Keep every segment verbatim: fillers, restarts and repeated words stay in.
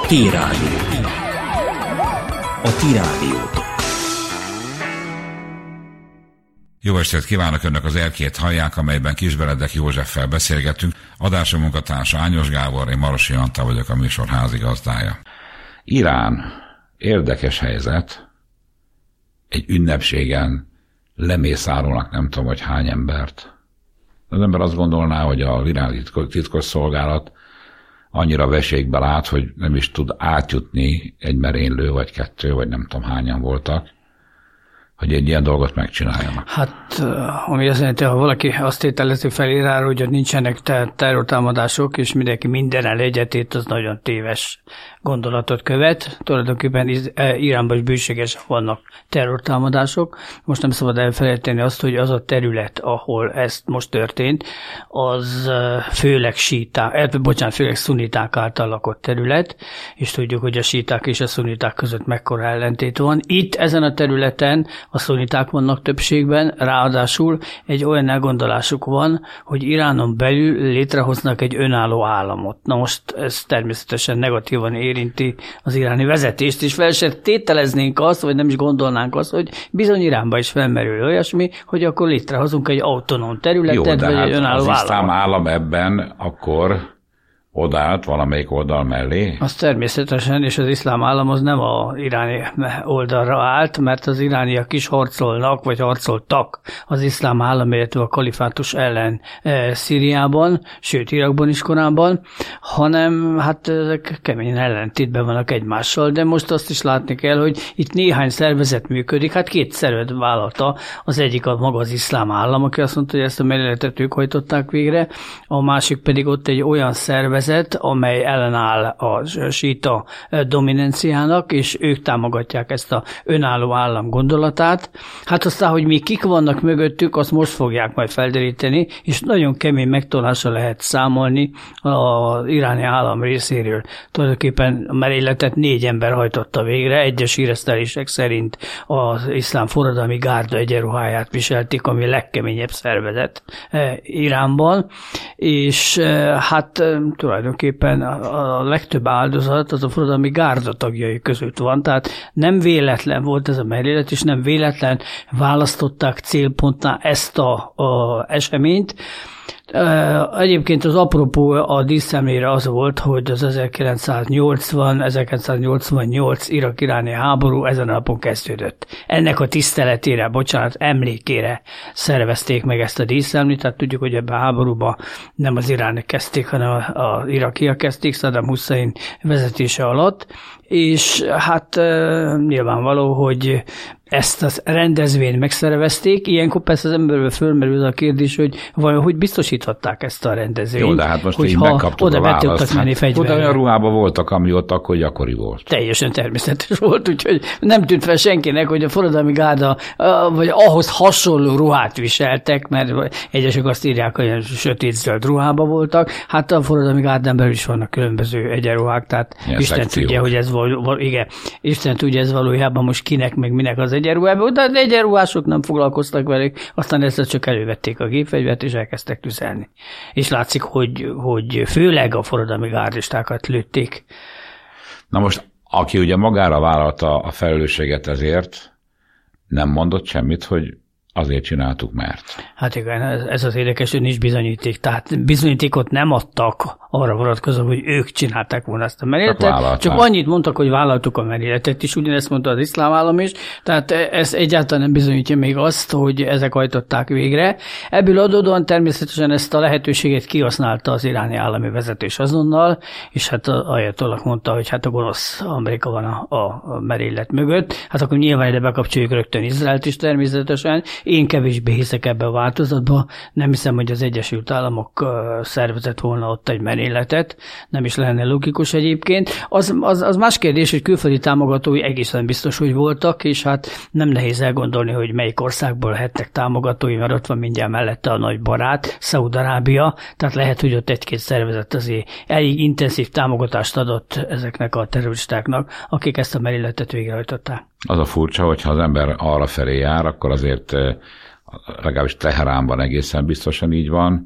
T-Rádió. A T-Rádiótok. Jó estét kívánok, önök az Erkét hallják, amelyben Kisberedek Józseffel beszélgetünk. Adásom munkatársa Ányos Gábor, én Marosi Antal vagyok, a műsor házigazdája. Irán, érdekes helyzet. Egy ünnepségen lemészárolnak nem tudom, hogy hány embert. Az ember azt gondolná, hogy az iráni titkos szolgálat annyira veségbe lát, hogy nem is tud átjutni egy merénylő, vagy kettő, vagy nem tudom hányan voltak, hogy egy ilyen dolgot megcsináljanak. Hát, ami azt jelenti, ha valaki azt tételezi fel Iránról, hogy nincsenek ter- terrortámadások, és mindenki mindennel egyetét, az nagyon téves gondolatot követ. Tulajdonképpen Iránban is bőségesen vannak terrortámadások. Most nem szabad elfelejteni azt, hogy az a terület, ahol ez most történt, az főleg síták, bocsánat, főleg szuniták által lakott terület, és tudjuk, hogy a síták és a szuniták között mekkora ellentét van. Itt ezen a területen a szuniták vannak többségben, ráadásul egy olyan elgondolásuk van, hogy Iránon belül létrehoznak egy önálló államot. Na most ez természetesen negatívan érinti az iráni vezetést, és fel se tételeznénk azt, vagy nem is gondolnánk azt, hogy bizony Iránban is felmerül olyasmi, hogy akkor létrehozunk egy autonóm területet, jó, vagy hát egy önálló az államot. iszlám állam ebben akkor odállt valamelyik oldal mellé? Az természetesen, és az iszlám állam az nem az iráni oldalra állt, mert az irániak is harcolnak, vagy harcoltak az iszlám állam, illetve a kalifátus ellen e, Szíriában, sőt Irakban is korábban, hanem hát ezek keményen ellentétben vannak egymással, de most azt is látni kell, hogy itt néhány szervezet működik, hát két szervezet vállalta, az egyik a maga az iszlám állam, aki azt mondta, hogy ezt a merényletet ők hajtották végre, a másik pedig ott egy olyan szervezet, amely ellenáll a síta dominanciának, és ők támogatják ezt a önálló állam gondolatát. Hát aztán, hogy mi kik vannak mögöttük, azt most fogják majd felderíteni, és nagyon kemény megtolásra lehet számolni az iráni állam részéről. Tulajdonképpen a merényletet négy ember hajtotta végre, egyes híresztelések szerint az iszlám forradalmi gárda egyenruháját viselték, ami a legkeményebb szervezet Iránban, és hát tulajdonképpen a legtöbb áldozat az a forradalmi gárda tagjai között van, tehát nem véletlen volt ez a merénylet, és nem véletlen választották célpontná ezt a, a eseményt. Egyébként az apropó a díszemlére az volt, hogy az ezerkilencszáznyolcvan ezerkilencszáznyolcvannyolc irak-iráni háború ezen a napon kezdődött. Ennek a tiszteletére, bocsánat, emlékére szervezték meg ezt a díszemlét, tehát tudjuk, hogy ebben a háborúban nem az irániak kezdték, hanem az irakiak kezdték Saddam Hussein vezetése alatt, és hát nyilvánvaló, hogy ezt a rendezvényt megszervezték, ilyenkor persze az emberből fölmerül a kérdés, hogy vajon hogy biztosíthatták ezt a rendezvényt. Jó, de hát most így ha megkaptuk oda a választ. tudtak menni fegyverrel. Oda olyan ruhában voltak, ami ott akkor gyakori volt. Teljesen természetes volt, úgyhogy nem tűnt fel senkinek, hogy a forradalmi gárda, vagy ahhoz hasonló ruhát viseltek, mert egyesek azt írják, hogy olyan sötét-zöld ruhában voltak. Hát a forradalmi gárdán belül is vannak különböző egyenruhák, tehát ilyen Isten szekciók. Tudja, hogy ez val- igen, Isten tudja, ez valójában most kinek, meg minek az egyenruhában, de az egyenruhások nem foglalkoztak velük, aztán ezt csak elővették a gépfegyvert, és elkezdtek tüzelni. És látszik, hogy, hogy főleg a forradalmi gárdistákat lőtték. Na most, aki ugye magára vállalta a felelősséget ezért, nem mondott semmit, hogy azért csináltuk, mert. Hát igen, ez az érdekes, hogy nincs bizonyíték. Tehát bizonyítékot nem adtak arra vonatkozóan, hogy ők csinálták volna ezt a merényletet. Csak, csak annyit mondtak, hogy vállaltuk a merényletet is, ugyanezt mondta az iszlám állam is. Tehát ez egyáltalán nem bizonyítja még azt, hogy ezek hajtották végre. Ebből adódóan természetesen ezt a lehetőséget kihasználta az iráni állami vezetés azonnal, és hát Ajatollah mondta, hogy hát a gonosz Amerika van a, a merénylet mögött. Hát akkor nyilván ide bekapcsoljuk rögtön Izraelt is természetesen. Én kevésbé hiszek ebbe a változatba, nem hiszem, hogy az Egyesült Államok szervezett volna ott egy merényletet, nem is lenne logikus egyébként. Az, az, az más kérdés, hogy külföldi támogatói egészen biztos, hogy voltak, és hát nem nehéz elgondolni, hogy melyik országból lehettek támogatói, mert ott van mindjárt mellette a nagy barát, Szaúd-Arábia, tehát lehet, hogy ott egy-két szervezet azért elég intenzív támogatást adott ezeknek a terroristáknak, akik ezt a merényletet végrehajtották. Az a furcsa, hogyha az ember arra felé jár, akkor azért legalábbis Teheránban egészen biztosan így van,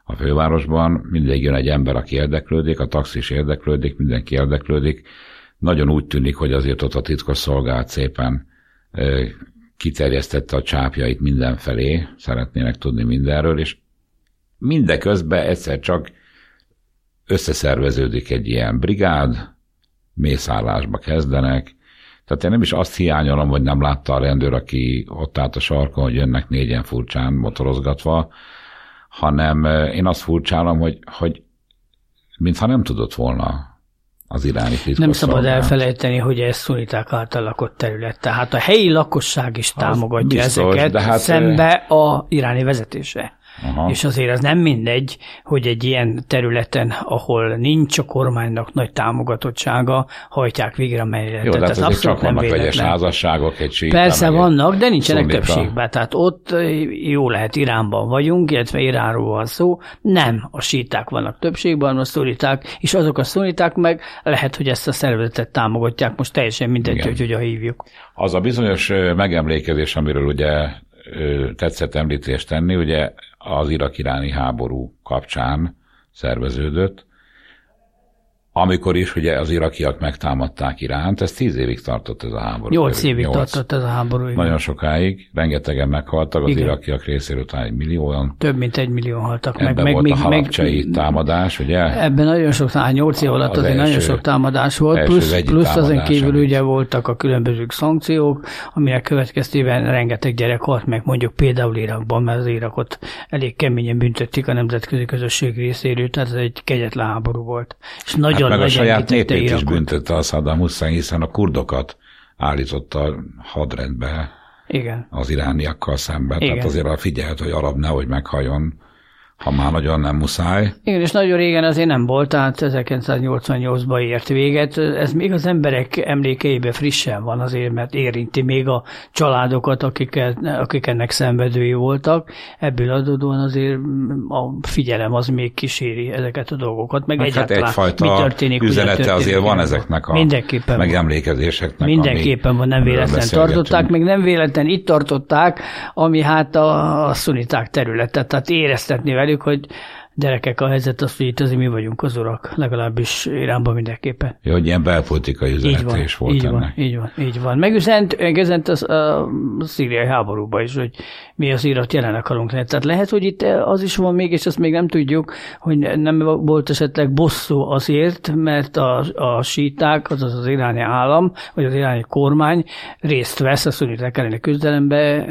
a fővárosban, mindig jön egy ember, aki érdeklődik, a taxis érdeklődik, mindenki érdeklődik. Nagyon úgy tűnik, hogy azért ott a titkos szolgálat szépen kiterjesztette a csápjait mindenfelé, szeretnének tudni mindenről, és mindeközben egyszer csak összeszerveződik egy ilyen brigád, mészállásba kezdenek. Tehát én nem is azt hiányolom, hogy nem látta a rendőr, aki ott állt a sarkon, hogy jönnek négyen furcsán motorozgatva, hanem én azt furcsálom, hogy, hogy mintha nem tudott volna az iráni titkos Nem szabad szolgálat. elfelejteni, hogy ez szuniták által lakott terület. Tehát a helyi lakosság is támogatja biztos, ezeket hát szembe a iráni vezetése. Aha. És azért az nem mindegy, hogy egy ilyen területen, ahol nincs a kormánynak nagy támogatottsága, hajtják végre a melléletet. Jó, de hát azért csak vannak vegyes házasságok, egy síta. Persze vannak, de nincsenek szunita. Többségben. Tehát ott jó lehet, Iránban vagyunk, illetve Iránról van szó. Nem a síták vannak többségben, a szuniták, és azok a szuniták meg lehet, hogy ezt a szervezetet támogatják. Most teljesen mindegy, igen. hogy hogyan hívjuk. Az a bizonyos megemlékezés, amiről ugye tetszett említést tenni, ugye az irak-iráni háború kapcsán szerveződött, amikor is ugye az irakiak megtámadták Iránt, ez tíz évig tartott ez a háború. Nyolc évig Nyolc. tartott ez a háború. Igen. Nagyon sokáig, rengetegen meghaltak, az igen. irakiak részéről talán egy millióan. Több mint egy millió haltak meg. Ebben meg, volt meg, a halabcsai támadás, ugye? Ebben nagyon sok, talán nyolc év alatt azért nagyon sok támadás volt, plusz, plusz azon kívül amit... ugye voltak a különböző szankciók, aminek következtében rengeteg gyerek halt meg, mondjuk például Irakban, mert az Irakot elég keményen büntették a nemzetközi közösség részéről, tehát ez egy kegyetlen háború volt. És nagyon Hát meg a saját népét Irakot. Is büntette a Saddam Hussein, hiszen a kurdokat állította hadrendbe igen. az irániakkal szemben. Igen. Tehát azért figyelt, hogy arab nehogy meghajjon, ha már nagyon nem muszáj. Igen, és nagyon régen azért nem volt, tehát ezerkilencszáznyolcvannyolcban ért véget. Ez még az emberek emlékeiben frissen van azért, mert érinti még a családokat, akik, akik ennek szenvedői voltak. Ebből adódóan azért a figyelem az még kíséri ezeket a dolgokat. Meg, meg egyáltalán hát egyfajta mi történik, üzenete történik, azért van ezeknek a megemlékezéseknek. Mindenképpen van, nem véletlen tartották, meg nem véletlen itt tartották, ami hát a, a szuniták területet, tehát éreztetni velük, hogy gyerekek, a helyzet az, hogy itt azért mi vagyunk az urak, legalábbis Iránban mindenképpen. Jó, hogy ilyen belpolitikai üzenete is volt így ennek. Van, így van, így van. Megüzent, megüzent az, a szíriai háborúban is, hogy mi az Irak jelen akarunk lenni. Tehát lehet, hogy itt az is van még, és azt még nem tudjuk, hogy nem volt esetleg bosszú azért, mert a, a síták, azaz az iráni állam, vagy az iráni kormány részt vesz a szuniták elleni küzdelembe,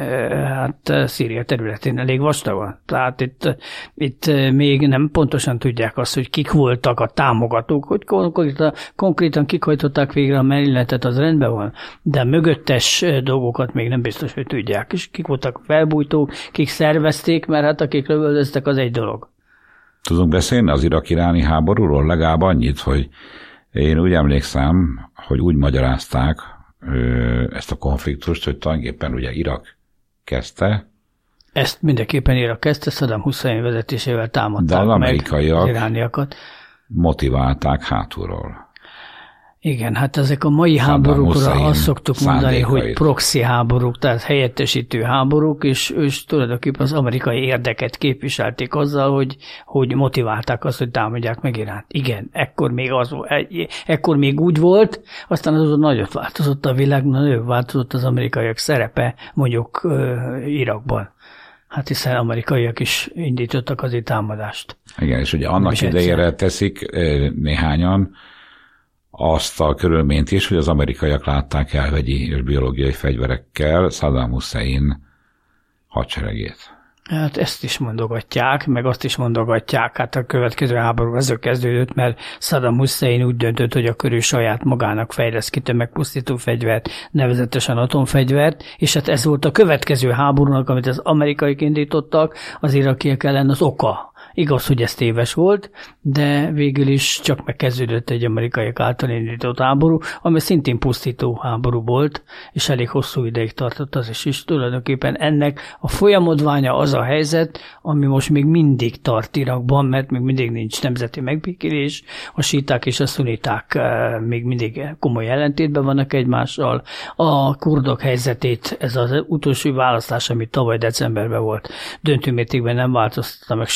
hát Szíria területén elég vastagon. Tehát itt, itt még még nem pontosan tudják azt, hogy kik voltak a támogatók, hogy konkrétan, konkrétan kik hajtották végre a merilletet, az rendben van, de a mögöttes dolgokat még nem biztos, hogy tudják. És kik voltak felbújtók, kik szervezték, mert hát akik lövöldöztek, az egy dolog. Tudunk beszélni az irak-iráni háborúról legalább annyit, hogy én úgy emlékszem, hogy úgy magyarázták ezt a konfliktust, hogy tulajdonképpen ugye Irak kezdte. Ezt mindenképpen Irak kezdte, Saddam Hussein vezetésével támadták meg az irániakat. Motiválták hátulról. Igen, hát ezek a mai Saddam háborúkra azt szoktuk mondani, hogy proxy háborúk, tehát helyettesítő háborúk, és, és tulajdonképpen az amerikai érdeket képviselték azzal, hogy, hogy motiválták azt, hogy támadják meg Iránt. Igen, ekkor még, az, ekkor még úgy volt, aztán azon nagyot változott a világ, nagyobb változott az amerikaiak szerepe mondjuk uh, Irakban. Hát hiszen amerikaiak is indítottak azért támadást. Igen, és ugye annak idejére teszik néhányan azt a körülményt is, hogy az amerikaiak látták el vegyi és biológiai fegyverekkel Saddam Hussein hadseregét. Hát ezt is mondogatják, meg azt is mondogatják, hát a következő háború ezzel kezdődött, mert Saddam Hussein úgy döntött, hogy akkor ő saját magának fejleszt ki tömegpusztító fegyvert, nevezetesen atomfegyvert, és hát ez volt a következő háborúnak, amit az amerikaiak indítottak, az irakiak ellen az oka. Igaz, hogy ez téves volt, de végül is csak megkezdődött egy amerikaiak által indított háború, ami szintén pusztító háború volt, és elég hosszú ideig tartott az is, és tulajdonképpen ennek a folyamodványa az a helyzet, ami most még mindig tart Irakban, mert még mindig nincs nemzeti megbékélés, a síták és a szuniták még mindig komoly ellentétben vannak egymással. A kurdok helyzetét, ez az utolsó választás, ami tavaly decemberben volt, döntő mértékben nem változtatta meg, sőt, inkább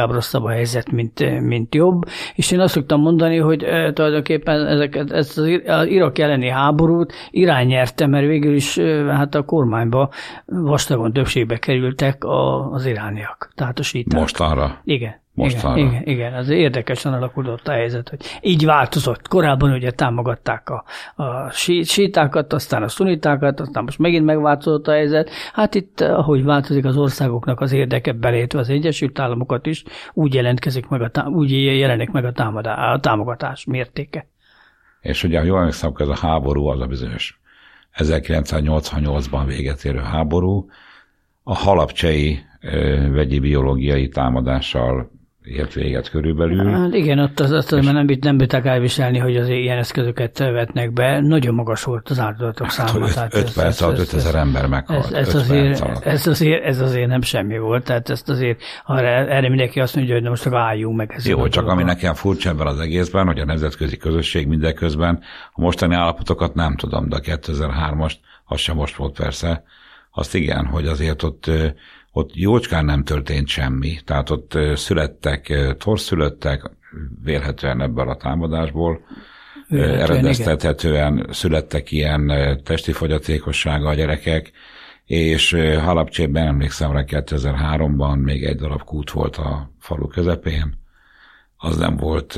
inkább rosszabb a helyzet, mint, mint jobb. És én azt szoktam mondani, hogy e, tulajdonképpen ezeket, ezt az, az Irak elleni háborút Irán nyerte, mert végül is e, hát a kormányba vastagon többségbe kerültek a, az irániak. Tehát a síták. Most arra? Igen. Most igen, igen, igen, az érdekesen alakulott a helyzet, hogy így változott. Korábban ugye támogatták a, a sítákat, aztán a szunitákat, aztán most megint megváltozott a helyzet. Hát itt, ahogy változik az országoknak az érdeke, belétve az Egyesült Államokat is, úgy jelentkezik meg a, úgy jelenik meg a, támadá, a támogatás mértéke. És ugye, jól emlékszem, hogy ez a háború, az a bizonyos ezerkilencszáznyolcvannyolcban véget érő háború, a halabcsei vegyi biológiai támadással ért véget körülbelül. Hát igen, ott az, azt az, nem, nem bírták elviselni, hogy az ilyen eszközöket vetnek be. Nagyon magas volt az áldozatok hát, száma. öt, öt perc alatt ötezer ember meghalt. Ez, ez, azért, ez, azért, ez azért nem semmi volt. Tehát ezt azért, arra, erre mindenki azt mondja, hogy na most álljunk meg. Jó, csak ami nekem furcsa ebben az egészben, hogy a nemzetközi közösség mindeközben a mostani állapotokat nem tudom, de a kétezer-hármas, az sem most volt persze, azt igen, hogy azért ott ott jócskán nem történt semmi, tehát ott születtek, torszülöttek, vélhetően ebből a támadásból, eredeztethetően születtek ilyen testi fogyatékossága a gyerekek, és Halabcsében emlékszem rá kétezer-háromban még egy darab kút volt a falu közepén, az nem volt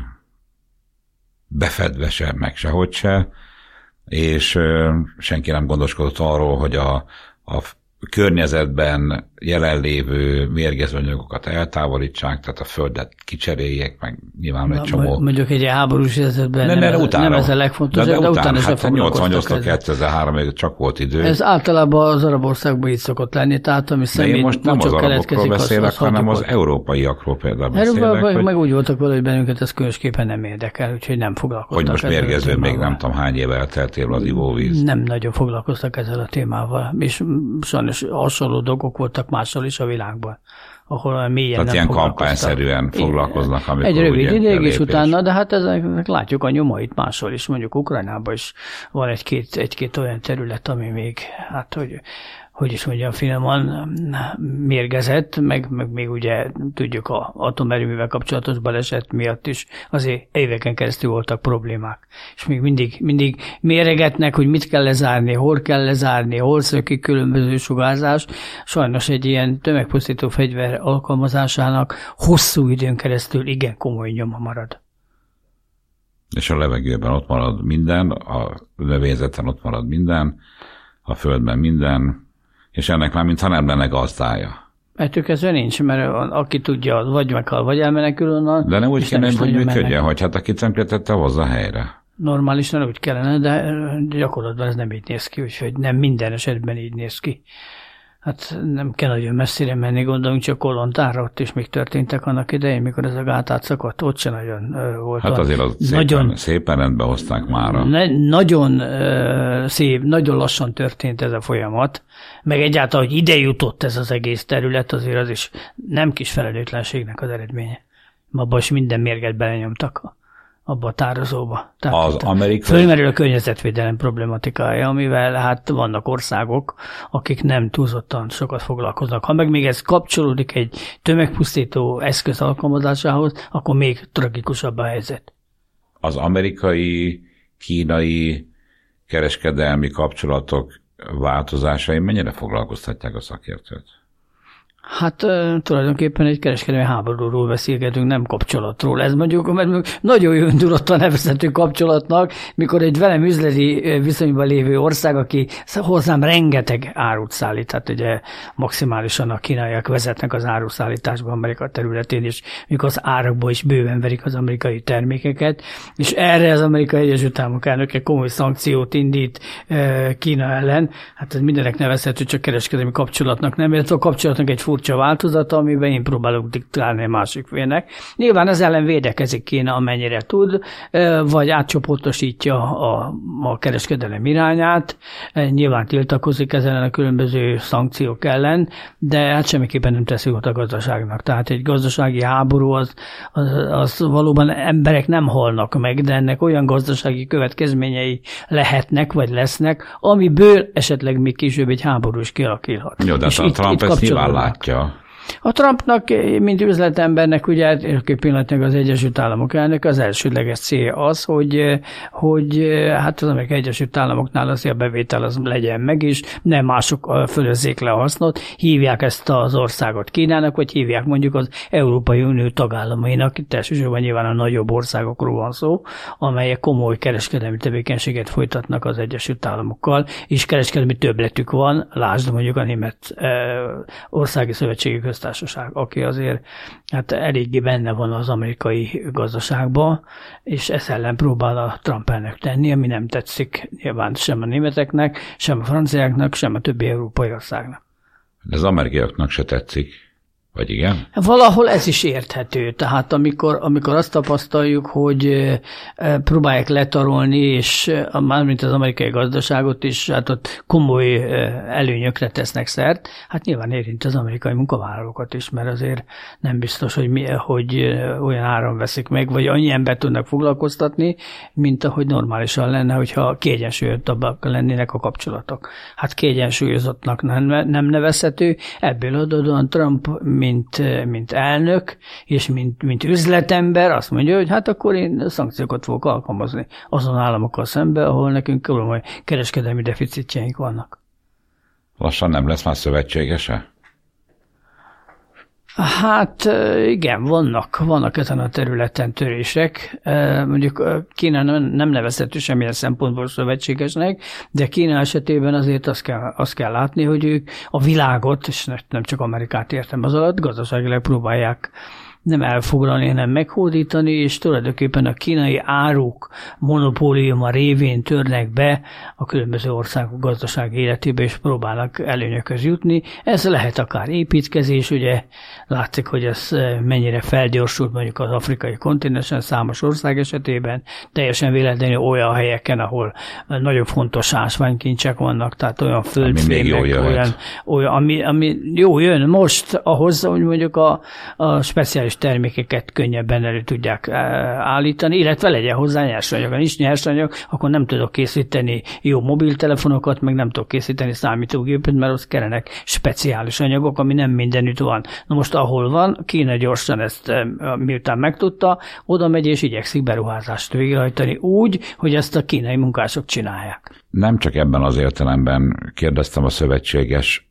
befedve sem, meg sehogy se, és senki nem gondoskodott arról, hogy a, a környezetben jelenlévő mérgező anyagokat eltávolítsák, tehát a földet kicseréljék, meg nyilván egy csomó. Mondjuk egy háborús helyzetben nem, nem, utána, nem ez a legfontosabb, de, de, de utána, utána hát nyolcvannyolctól kétezer-háromig csak volt idő. Ez általában az arab országban így szokott lenni, tehát ami személy most nem az arabokról beszélek, az, az hanem az európaiakról például beszélek. Európaiak hogy... meg úgy voltak vele, hogy bennünket ez különösképpen nem érdekel, úgyhogy nem foglalkoztak. Hogy most mérgező, még nem tudom hány éve elteltél az ivóvíz. Nem nagyon foglalkoztak ezzel a témával, és sajnos hasonló dolgok voltak máshol is a világban, ahol mélyen tehát nem ilyen foglalkoztak. kampányszerűen foglalkoznak, amikor egy rövid ideig, és utána, de hát ezek látjuk a nyomait máshol is, mondjuk Ukrajnában is van egy-két, egy-két olyan terület, ami még, hát hogy, hogy is mondjam, finoman mérgezett, meg, meg még ugye tudjuk a atomerőművel kapcsolatos baleset miatt is azért éveken keresztül voltak problémák. És még mindig, mindig méregetnek, hogy mit kell lezárni, hol kell lezárni, hol szökik különböző sugárzás. Sajnos egy ilyen tömegpusztító fegyver alkalmazásának hosszú időn keresztül igen komoly nyoma marad. És a levegőben ott marad minden, a növényzeten ott marad minden, a földben minden, és ennek már mintha nem lenne gazdája. Ettől kezdve nincs, mert aki tudja, vagy meghal, vagy elmenekül onnan. De nem úgy kéne, hogy működjön, hogy hát aki tönkretette, hozza helyre. Normálisan úgy kellene, de gyakorlatban ez nem így néz ki, úgyhogy nem minden esetben így néz ki. Hát nem kell nagyon messzire menni, gondolunk csak Kolontára, ott is még történtek annak idején, mikor ez a gát átszakadt, ott sem nagyon uh, volt. Hát azért az szépen, nagyon, szépen rendbe hozták mára. Ne, nagyon uh, szép, nagyon lassan történt ez a folyamat, meg egyáltalán, hogy ide jutott ez az egész terület, azért az is nem kis felelőtlenségnek az eredménye. Abban is minden mérget belenyomtak abba a tározóba. Tehát az amerikai... Fölmerül a környezetvédelem problematikája, amivel hát vannak országok, akik nem túlzottan sokat foglalkoznak. Ha meg még ez kapcsolódik egy tömegpusztító eszköz alkalmazásához, akkor még tragikusabb a helyzet. Az amerikai-kínai kereskedelmi kapcsolatok változásai mennyire foglalkoztatják a szakértőt? Hát tulajdonképpen egy kereskedelmi háborúról beszélgetünk, nem kapcsolatról. Ez mondjuk, mert nagyon jó indulottan nevezhető kapcsolatnak, mikor egy velem üzleti viszonyban lévő ország, aki hozzám rengeteg árut szállít, hát ugye maximálisan a kínaiak vezetnek az áruszállításban Amerika területén, és mikor az árakból is bőven verik az amerikai termékeket, és erre az Amerikai Egyesült Államok elnöke komoly szankciót indít Kína ellen, hát ez mindenek nevezhető, csak kereskedelmi kapcsolatnak nem, illetve a kapcsolatnak egy furcsa változata, amiben én próbálok diktálni a másik félnek. Nyilván ez ellen védekezik Kína, amennyire tud, vagy átcsoportosítja a, a kereskedelem irányát, nyilván tiltakozik ezen a különböző szankciók ellen, de hát semmiképpen nem teszi jót a gazdaságnak. Tehát egy gazdasági háború az, az, az valóban emberek nem halnak meg, de ennek olyan gazdasági következményei lehetnek, vagy lesznek, amiből esetleg még később egy háború is kialakulhat. Jó, de és a itt, Trump itt ezt nyilván látja. A Trumpnak, mint üzletembernek, ugye pillanatnyilag az Egyesült Államok elnök, az elsődleges cél az, hogy, hogy hát az Amerikai Egyesült Államoknál azért a bevétel az legyen meg is, nem mások fölözzék le a hasznot, hívják ezt az országot Kínának, vagy hívják mondjuk az Európai Unió tagállamainak, itt elsősorban nyilván a nagyobb országokról van szó, amelyek komoly kereskedelmi tevékenységet folytatnak az Egyesült Államokkal, és kereskedelmi többletük van, lásd mondjuk a Német Országi Szövetségi Köztársaság, aki azért hát eléggé benne van az amerikai gazdaságban, és ezt ellen próbál a Trump elnök tenni, ami nem tetszik nyilván sem a németeknek, sem a franciáknak, sem a többi európai országnak. De az amerikaiaknak se tetszik. Vagy igen? Valahol ez is érthető. Tehát amikor, amikor azt tapasztaljuk, hogy próbálják letarolni, és mármint az amerikai gazdaságot is, hát ott komoly előnyökre tesznek szert, hát nyilván érint az amerikai munkavállalókat is, mert azért nem biztos, hogy, mi, hogy olyan áron veszik meg, vagy annyi embert tudnak foglalkoztatni, mint ahogy normálisan lenne, hogyha kiegyensúlyozottabbak lennének a kapcsolatok. Hát kiegyensúlyozottnak nem, nem nevezhető, ebből adódóan Trump mint, mint elnök, és mint, mint üzletember azt mondja, hogy hát akkor én szankciókat fogok alkalmazni azon államokkal szemben, ahol nekünk komoly kereskedelmi deficitjeink vannak. Lassan nem lesz már szövetségese? Hát igen, vannak, vannak ezen a területen törések. Mondjuk Kína nem nevezhető semmilyen szempontból szövetségesnek, de Kína esetében azért azt kell, azt kell látni, hogy ők a világot, és nem csak Amerikát értem az alatt, gazdaságilag próbálják nem elfoglalni, hanem meghódítani, és tulajdonképpen a kínai áruk monopóliuma révén törnek be a különböző országok gazdasági életébe, és próbálnak előnyökhöz jutni. Ez lehet akár építkezés, ugye látszik, hogy ez mennyire felgyorsult mondjuk az afrikai kontinensen számos ország esetében, teljesen véletlenül olyan helyeken, ahol nagyon fontos ásványkincsek vannak, tehát olyan földfémek, olyan, olyan ami, ami jó jön most ahhoz, hogy mondjuk a, a speciális termékeket könnyebben elő tudják állítani, illetve legyen hozzá nyersanyag. Ha nincs nyersanyag, akkor nem tudok készíteni jó mobiltelefonokat, meg nem tudok készíteni számítógépet, mert ott kellenek speciális anyagok, ami nem mindenütt van. Na most ahol van, Kína gyorsan ezt miután megtudta, oda megy és igyekszik beruházást végrehajtani úgy, hogy ezt a kínai munkások csinálják. Nem csak ebben az értelemben kérdeztem a szövetségesek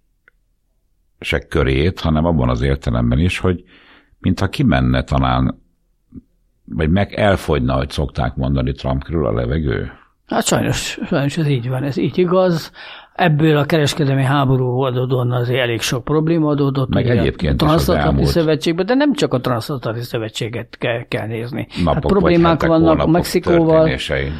körét, hanem abban az értelemben is, hogy mintha kimenne talán, vagy meg elfogyna, hogy szokták mondani Trump körül a levegő? Hát sajnos, sajnos ez így van, ez így igaz. Ebből a kereskedelmi háború adódóan azért elég sok probléma adódott. Meg egyébként a Transzatlanti Szövetségben, de nem csak a Transzatlanti Szövetséget kell, kell nézni. Napok hát problémák vannak Mexikóval.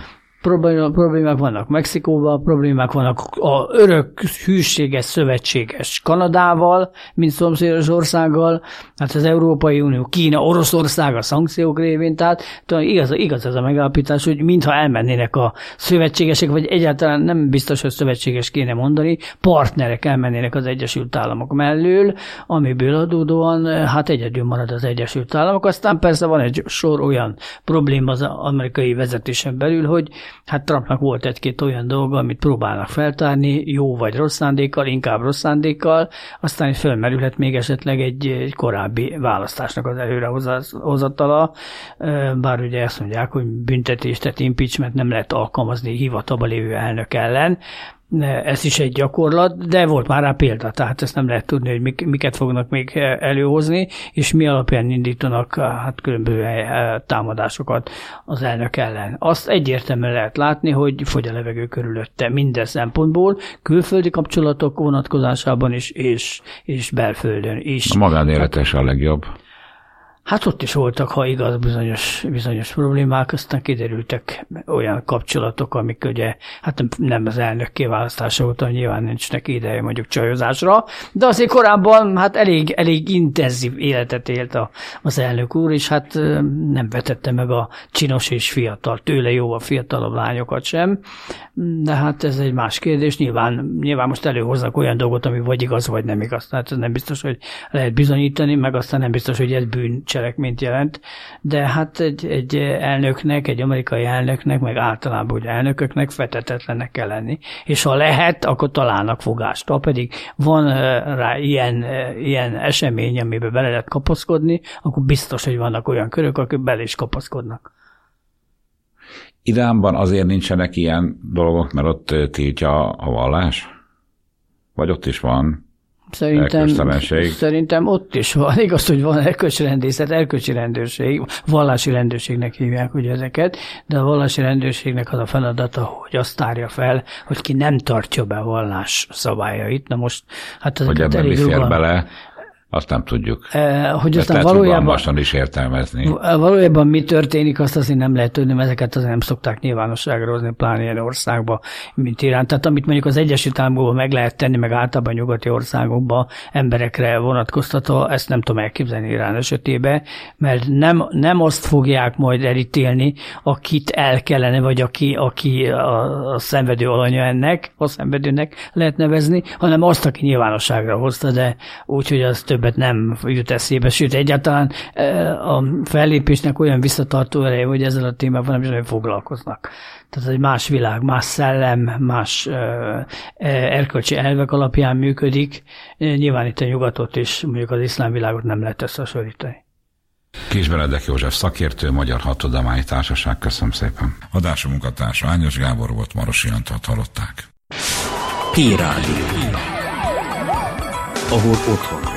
Problémák vannak Mexikóval, problémák vannak a örök hűséges szövetséges Kanadával, mint szomszédos országgal, hát az Európai Unió, Kína, Oroszország a szankciók révén, tehát igaz, igaz ez a megállapítás, hogy mintha elmennének a szövetségesek, vagy egyáltalán nem biztos, hogy szövetséges kéne mondani, partnerek elmennének az Egyesült Államok mellől, amiből adódóan hát egyedül marad az Egyesült Államok. Aztán persze van egy sor olyan probléma az amerikai vezetésen belül, hogy hát Trumpnak volt egy-két olyan dolga, amit próbálnak feltárni, jó vagy rossz szándékkal, inkább rossz szándékkal, aztán is fölmerülhet még esetleg egy, egy korábbi választásnak az előrehozatala, bár ugye azt mondják, hogy büntetést, tehát impeachment nem lehet alkalmazni hivatalba lévő elnök ellen. Ez is egy gyakorlat, de volt már rá példa, tehát ezt nem lehet tudni, hogy miket fognak még előhozni, és mi alapján indítanak hát különböző támadásokat az elnök ellen. Azt egyértelműen lehet látni, hogy fogy a levegő körülötte minden szempontból, külföldi kapcsolatok vonatkozásában is, és, és belföldön is. A magánéletes a legjobb. Hát ott is voltak, ha igaz, bizonyos, bizonyos problémák, aztán kiderültek olyan kapcsolatok, amik ugye, hát nem az elnök kiválasztása óta nyilván nincs neki ideje mondjuk csajozásra, de azért korábban hát elég, elég intenzív életet élt a, az elnök úr, és hát nem vetette meg a csinos és fiatal, tőle jóval fiatalabb lányokat sem, de hát ez egy más kérdés, nyilván, nyilván most előhoznak olyan dolgot, ami vagy igaz, vagy nem igaz, tehát ez nem biztos, hogy lehet bizonyítani, meg aztán nem biztos, hogy ez bűn cselekményt jelent, de hát egy, egy elnöknek, egy amerikai elnöknek, meg általában úgy elnököknek fetetetlennek kell lenni, és ha lehet, akkor találnak fogást. Ha pedig van rá ilyen, ilyen esemény, amiben bele lehet kapaszkodni, akkor biztos, hogy vannak olyan körök, akik bele is kapaszkodnak. Iránban azért nincsenek ilyen dolgok, mert ott tiltja a vallás? Vagy ott is van Szerintem, szerintem ott is van. Igaz, hogy van erkölcsi rendészet, erkölcsi rendőrség, vallási rendőrségnek hívják ugye ezeket, de a vallási rendőrségnek az a feladata, hogy azt tárja fel, hogy ki nem tartja be a vallás szabályait. Na most, hát hogy ebben mi fér bele, azt nem tudjuk. Eh, hogy aztán valójában, is értelmezni. Valójában mi történik, azt azért nem lehet tudni, mert ezeket azért nem szokták nyilvánosságra hozni, pláne ilyen országba, mint Irán. Tehát amit mondjuk az Egyesült Államokban meg lehet tenni, meg általában nyugati országokban emberekre vonatkoztatva, ezt nem tudom elképzelni Irán esetében, mert nem, nem azt fogják majd elítélni, akit el kellene, vagy aki, aki a, a szenvedő alanya ennek, a szenvedőnek lehet nevezni, hanem azt, aki nyilvánosságra hozta, de úgy, hogy az több nem jut eszébe, sőt egyáltalán a fellépésnek olyan visszatartó ereje, hogy ezzel a témával nem is nagyon foglalkoznak. Tehát egy más világ, más szellem, más erkölcsi elvek alapján működik. Nyilván itt a nyugatot és mondjuk az iszlám világot nem lehet összehasonlítani. Kis Benedek József szakértő, Magyar Hadtudományi Társaság, köszönöm szépen. Adásom munkatársa Ányos Gábor volt, Marosi Antalt hallották. Hírádió. Ahol otthon